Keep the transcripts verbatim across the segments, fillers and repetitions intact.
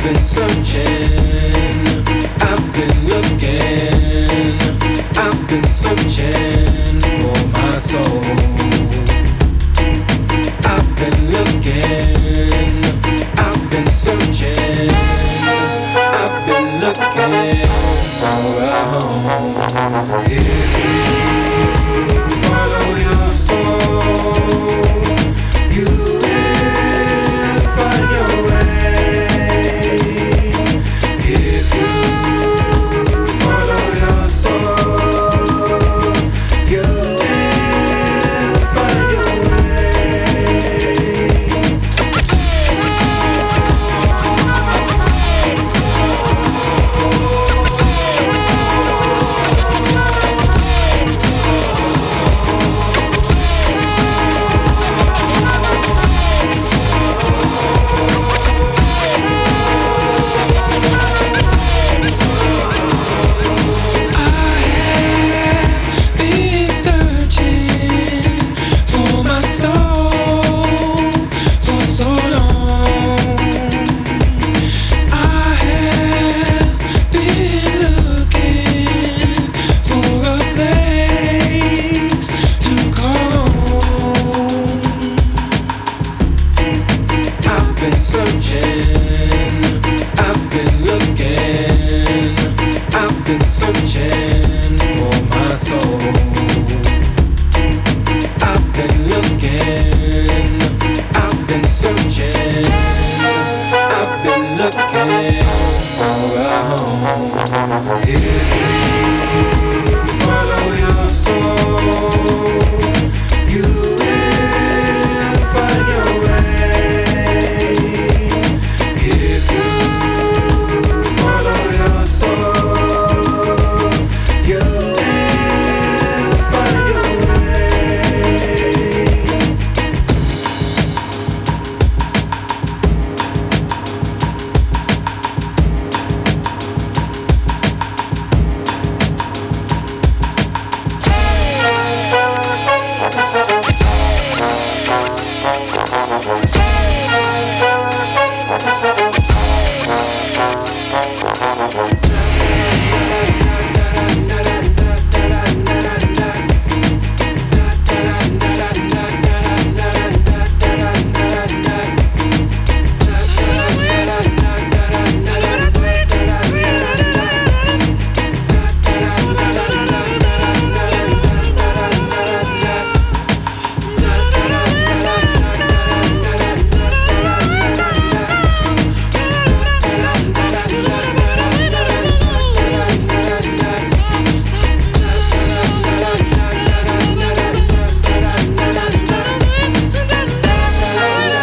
been searching, I've been looking, I've been searching for my soul. I've been looking, I've been searching, I've been looking for a home. If you follow your soul, you will find your way. If you follow your soul, you will find your way.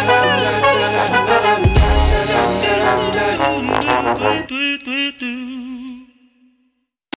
do do do